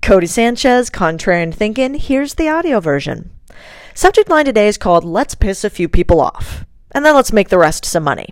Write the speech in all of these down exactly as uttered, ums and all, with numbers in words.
Cody Sanchez, Contrarian Thinking. Here's the audio version. Subject line today is called Let's Piss a Few People Off, and then let's make the rest some money.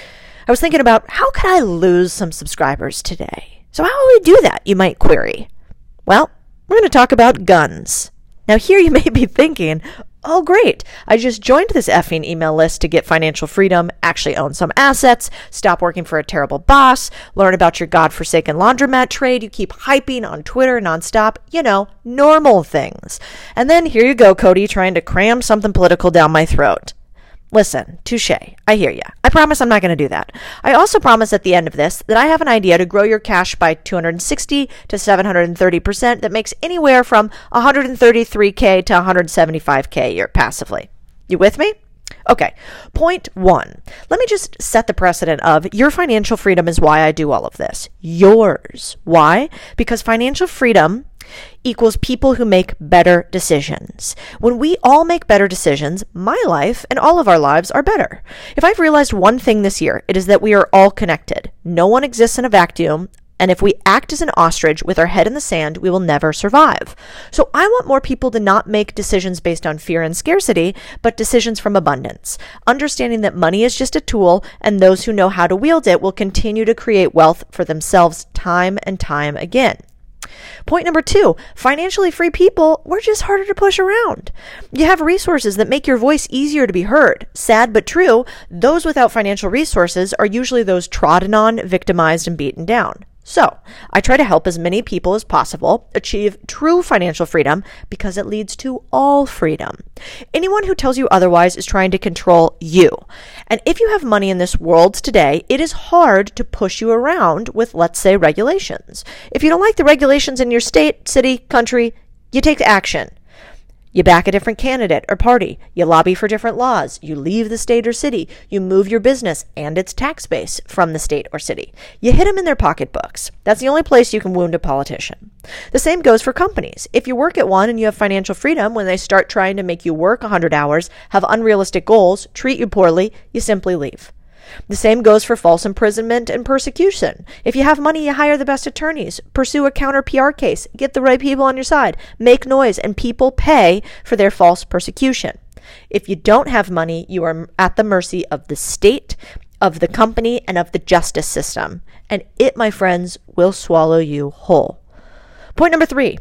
I was thinking about how could I lose some subscribers today? So how will we do that, you might query? Well, we're going to talk about guns. Now here you may be thinking, oh great, I just joined this effing email list to get financial freedom, actually own some assets, stop working for a terrible boss, learn about your godforsaken laundromat trade you keep hyping on Twitter nonstop, you know, normal things. And then here you go, Cody, trying to cram something political down my throat. Listen, touche, I hear ya. I promise I'm not going to do that. I also promise at the end of this that I have an idea to grow your cash by two hundred sixty to seven hundred thirty percent that makes anywhere from one hundred thirty-three thousand to one hundred seventy-five thousand a year passively. You with me? Okay, point one. Let me just set the precedent of your financial freedom is why I do all of this. Yours. Why? Because financial freedom equals people who make better decisions. When we all make better decisions, my life and all of our lives are better. If I've realized one thing this year, it is that we are all connected. No one exists in a vacuum. And if we act as an ostrich with our head in the sand, we will never survive. So I want more people to not make decisions based on fear and scarcity, but decisions from abundance. Understanding that money is just a tool, and those who know how to wield it will continue to create wealth for themselves time and time again. Point number two, financially free people, we're just harder to push around. You have resources that make your voice easier to be heard. Sad but true, those without financial resources are usually those trodden on, victimized, and beaten down. So, I try to help as many people as possible achieve true financial freedom because it leads to all freedom. Anyone who tells you otherwise is trying to control you. And if you have money in this world today, it is hard to push you around with, let's say, regulations. If you don't like the regulations in your state, city, country, you take action. You back a different candidate or party. You lobby for different laws. You leave the state or city. You move your business and its tax base from the state or city. You hit them in their pocketbooks. That's the only place you can wound a politician. The same goes for companies. If you work at one and you have financial freedom, when they start trying to make you work one hundred hours, have unrealistic goals, treat you poorly, you simply leave. The same goes for false imprisonment and persecution. If you have money, you hire the best attorneys, pursue a counter P R case, get the right people on your side, make noise, and people pay for their false persecution. If you don't have money, you are at the mercy of the state, of the company, and of the justice system. And it, my friends, will swallow you whole. Point number three.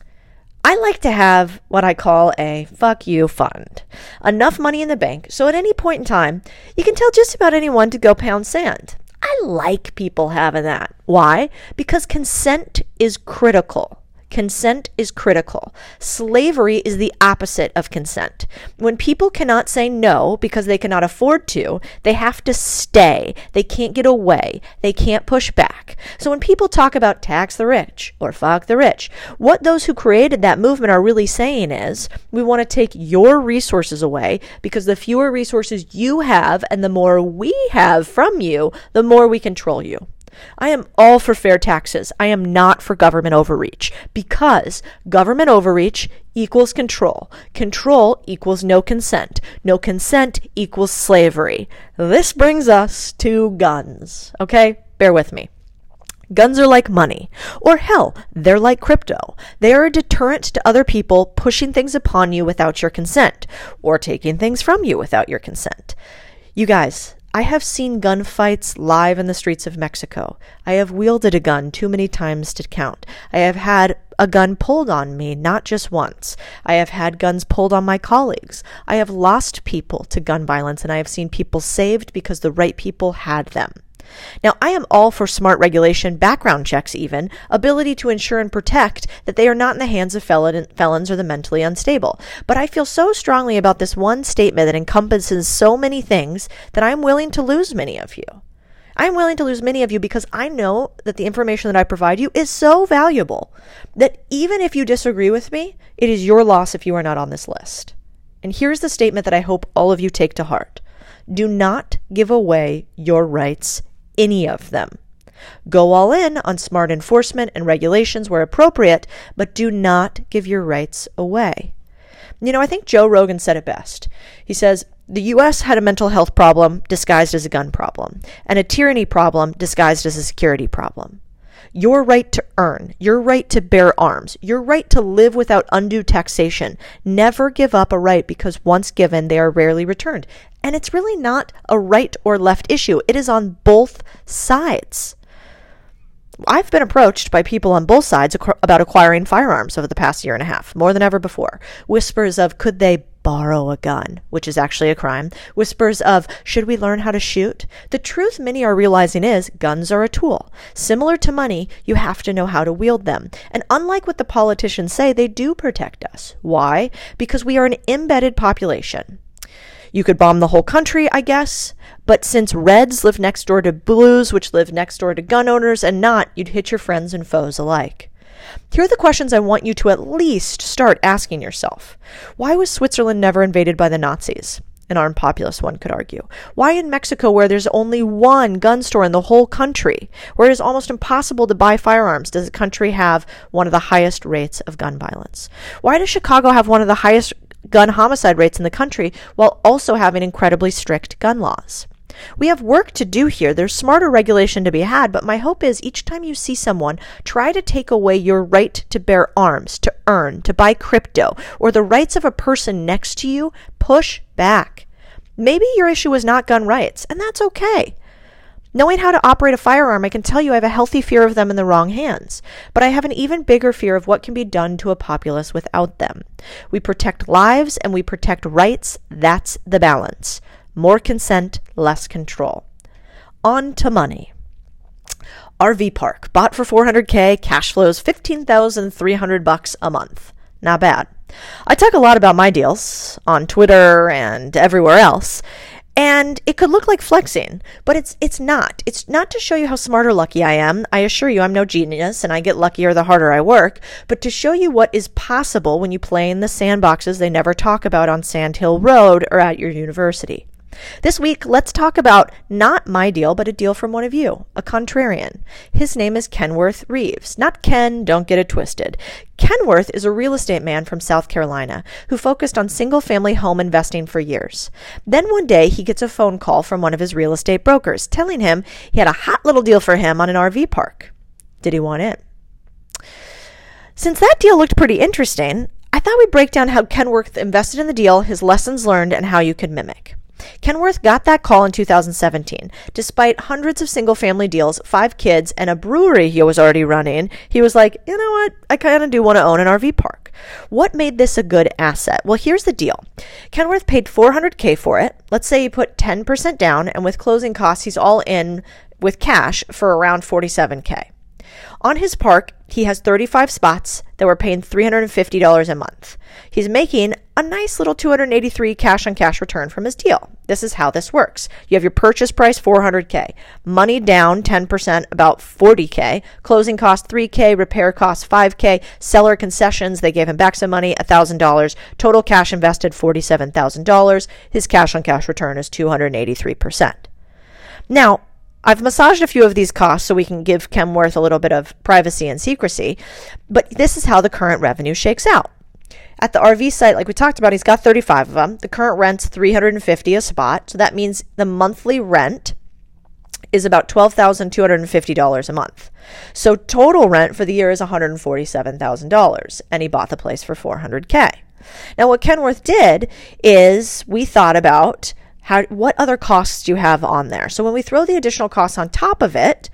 I like to have what I call a fuck you fund. Enough money in the bank so at any point in time, you can tell just about anyone to go pound sand. I like people having that. Why? Because consent is critical. Consent is critical. Slavery is the opposite of consent. When people cannot say no because they cannot afford to, they have to stay. They can't get away. They can't push back. So when people talk about tax the rich or fuck the rich, what those who created that movement are really saying is, we want to take your resources away because the fewer resources you have and the more we have from you, the more we control you. I am all for fair taxes. I am not for government overreach because government overreach equals control. Control equals no consent. No consent equals slavery. This brings us to guns. Okay? Bear with me. Guns are like money. Or hell, they're like crypto. They are a deterrent to other people pushing things upon you without your consent or taking things from you without your consent. You guys, I have seen gunfights live in the streets of Mexico. I have wielded a gun too many times to count. I have had a gun pulled on me, not just once. I have had guns pulled on my colleagues. I have lost people to gun violence, and I have seen people saved because the right people had them. Now, I am all for smart regulation, background checks even, ability to ensure and protect that they are not in the hands of felon, felons or the mentally unstable. But I feel so strongly about this one statement that encompasses so many things that I'm willing to lose many of you. I'm willing to lose many of you because I know that the information that I provide you is so valuable that even if you disagree with me, it is your loss if you are not on this list. And here's the statement that I hope all of you take to heart. Do not give away your rights, any of them. Go all in on smart enforcement and regulations where appropriate, but do not give your rights away. You know, I think Joe Rogan said it best. He says, the U S had a mental health problem disguised as a gun problem, and a tyranny problem disguised as a security problem. Your right to earn, your right to bear arms, your right to live without undue taxation. Never give up a right because once given, they are rarely returned. And it's really not a right or left issue. It is on both sides. I've been approached by people on both sides about acquiring firearms over the past year and a half, more than ever before. Whispers of, could they borrow a gun, which is actually a crime. Whispers of, should we learn how to shoot? The truth many are realizing is, guns are a tool. Similar to money, you have to know how to wield them. And unlike what the politicians say, they do protect us. Why? Because we are an embedded population. You could bomb the whole country, I guess, but since reds live next door to blues, which live next door to gun owners, and not, you'd hit your friends and foes alike. Here are the questions I want you to at least start asking yourself. Why was Switzerland never invaded by the Nazis? An armed populace, one could argue. Why in Mexico, where there's only one gun store in the whole country, where it is almost impossible to buy firearms, does the country have one of the highest rates of gun violence? Why does Chicago have one of the highest gun homicide rates in the country while also having incredibly strict gun laws? We have work to do here. There's smarter regulation to be had, but my hope is each time you see someone try to take away your right to bear arms, to earn, to buy crypto, or the rights of a person next to you, push back. Maybe your issue is not gun rights, and that's okay. Knowing how to operate a firearm, I can tell you I have a healthy fear of them in the wrong hands, but I have an even bigger fear of what can be done to a populace without them. We protect lives and we protect rights. That's the balance. More consent, less control. On to money. R V park, bought for four hundred K, cash flows fifteen thousand three hundred bucks a month. Not bad. I talk a lot about my deals on Twitter and everywhere else. And it could look like flexing, but it's it's not. It's not to show you how smart or lucky I am. I assure you I'm no genius, and I get luckier the harder I work, but to show you what is possible when you play in the sandboxes they never talk about on Sand Hill Road or at your university. This week, let's talk about not my deal, but a deal from one of you, a contrarian. His name is Kenworth Reeves. Not Ken, don't get it twisted. Kenworth is a real estate man from South Carolina who focused on single-family home investing for years. Then one day, he gets a phone call from one of his real estate brokers telling him he had a hot little deal for him on an R V park. Did he want in? Since that deal looked pretty interesting, I thought we'd break down how Kenworth invested in the deal, his lessons learned, and how you could mimic. Kenworth got that call in two thousand seventeen. Despite hundreds of single-family deals, five kids, and a brewery he was already running, he was like, you know what, I kind of do want to own an R V park. What made this a good asset? Well, here's the deal. Kenworth paid four hundred K for it. Let's say you put ten percent down, and with closing costs, he's all in with cash for around forty-seven K. On his park, he has thirty-five spots that were paying three hundred fifty dollars a month. He's making a nice little two hundred eighty-three cash-on-cash return from his deal. This is how this works. You have your purchase price, four hundred K. Money down, ten percent, about forty K. Closing cost, three K. Repair cost, five K. Seller concessions, they gave him back some money, one thousand dollars. Total cash invested, forty-seven thousand dollars. His cash-on-cash return is two hundred eighty-three percent. Now, I've massaged a few of these costs so we can give Kenworth a little bit of privacy and secrecy, but this is how the current revenue shakes out. At the R V site, like we talked about, he's got thirty-five of them. The current rent's three hundred fifty dollars a spot, so that means the monthly rent is about twelve thousand two hundred fifty dollars a month. So total rent for the year is one hundred forty-seven thousand dollars, and he bought the place for four hundred K. Now, what Kenworth did is we thought about How, what other costs do you have on there? So when we throw the additional costs on top of it,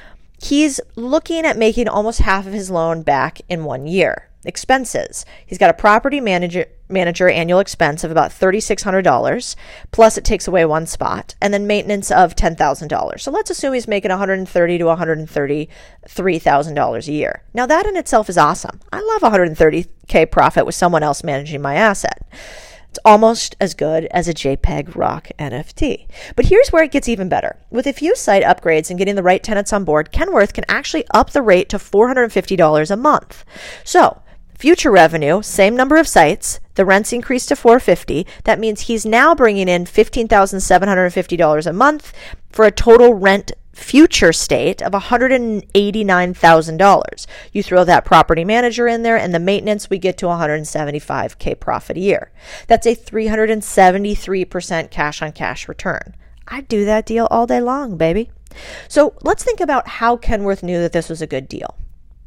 he's looking at making almost half of his loan back in one year. Expenses. He's got a property manager manager annual expense of about three thousand six hundred dollars, plus it takes away one spot, and then maintenance of ten thousand dollars. So let's assume he's making one hundred thirty thousand to one hundred thirty-three thousand dollars a year. Now that in itself is awesome. I love one hundred thirty K profit with someone else managing my asset. It's almost as good as a JPEG rock N F T. But here's where it gets even better. With a few site upgrades and getting the right tenants on board, Kenworth can actually up the rate to four hundred fifty dollars a month. So, future revenue, same number of sites, the rent's increased to four hundred fifty dollars. That means he's now bringing in fifteen thousand seven hundred fifty dollars a month for a total rent future state of one hundred eighty-nine thousand dollars. You throw that property manager in there and the maintenance, we get to one hundred seventy-five K profit a year. That's a three hundred seventy-three percent cash on cash return. I'd do that deal all day long, baby. So let's think about how Kenworth knew that this was a good deal.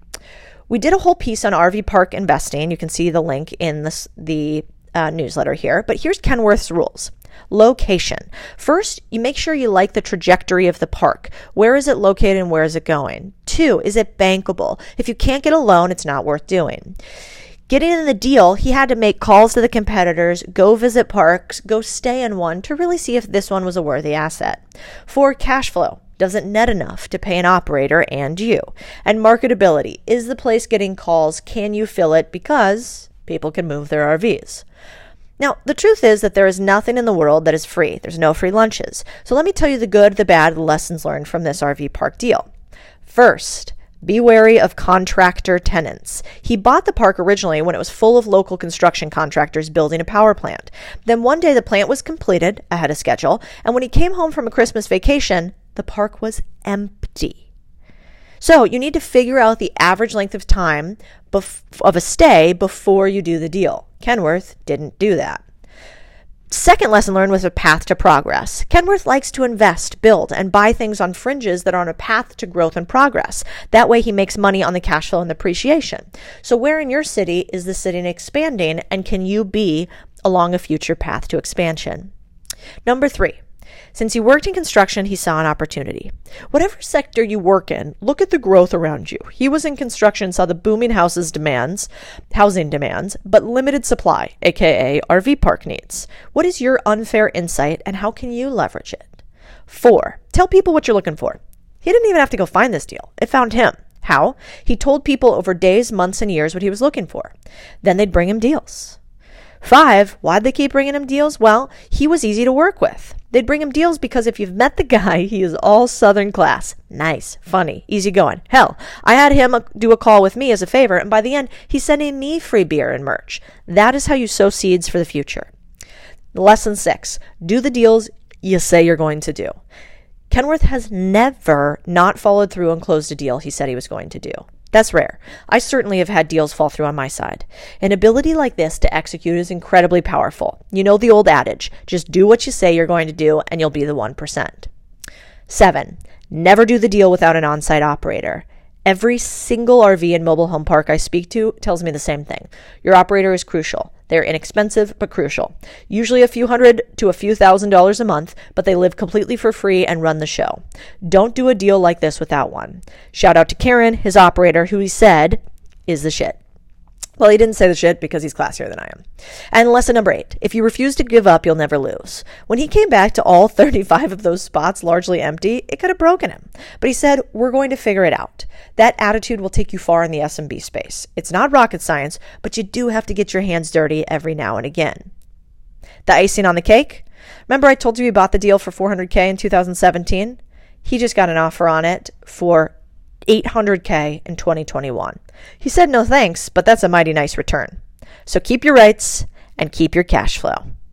We did a whole piece on R V park investing. You can see the link in this, the uh, newsletter here. But here's Kenworth's rules. Location. First, you make sure you like the trajectory of the park. Where is it located and where is it going? Two, is it bankable? If you can't get a loan, it's not worth doing. Getting in the deal, he had to make calls to the competitors, go visit parks, go stay in one to really see if this one was a worthy asset. Four, cash flow. Does it net enough to pay an operator and you? And marketability. Is the place getting calls? Can you fill it? Because people can move their R Vs. Now, the truth is that there is nothing in the world that is free. There's no free lunches. So let me tell you the good, the bad, the lessons learned from this R V park deal. First, be wary of contractor tenants. He bought the park originally when it was full of local construction contractors building a power plant. Then one day the plant was completed ahead of schedule, and when he came home from a Christmas vacation, the park was empty. So you need to figure out the average length of time bef- of a stay before you do the deal. Kenworth didn't do that. Second lesson learned was a path to progress. Kenworth likes to invest, build, and buy things on fringes that are on a path to growth and progress. That way he makes money on the cash flow and the appreciation. So where in your city is the city expanding, and can you be along a future path to expansion? Number three. Since he worked in construction, he saw an opportunity. Whatever sector you work in, look at the growth around you. He was in construction, saw the booming houses demands, housing demands, but limited supply, aka R V park needs. What is your unfair insight and how can you leverage it? Four, tell people what you're looking for. He didn't even have to go find this deal. It found him. How? He told people over days, months, and years what he was looking for. Then they'd bring him deals. Five, why'd they keep bringing him deals? Well, he was easy to work with. They'd bring him deals because if you've met the guy, he is all Southern class. Nice, funny, easygoing. Hell, I had him do a call with me as a favor, and by the end, he's sending me free beer and merch. That is how you sow seeds for the future. Lesson six, do the deals you say you're going to do. Kenworth has never not followed through and closed a deal he said he was going to do. That's rare. I certainly have had deals fall through on my side. An ability like this to execute is incredibly powerful. You know the old adage, just do what you say you're going to do and you'll be the one percent. Seven, never do the deal without an on-site operator. Every single R V and mobile home park I speak to tells me the same thing. Your operator is crucial. They're inexpensive, but crucial. Usually a few hundred to a few thousand dollars a month, but they live completely for free and run the show. Don't do a deal like this without one. Shout out to Karen, his operator, who he said is the shit. Well, he didn't say the shit because he's classier than I am. And lesson number eight, if you refuse to give up, you'll never lose. When he came back to all thirty-five of those spots largely empty, it could have broken him. But he said, we're going to figure it out. That attitude will take you far in the S M B space. It's not rocket science, but you do have to get your hands dirty every now and again. The icing on the cake? Remember I told you he bought the deal for four hundred K in two thousand seventeen? He just got an offer on it for eight hundred K in twenty twenty-one. He said no thanks, but that's a mighty nice return. So keep your rights and keep your cash flow.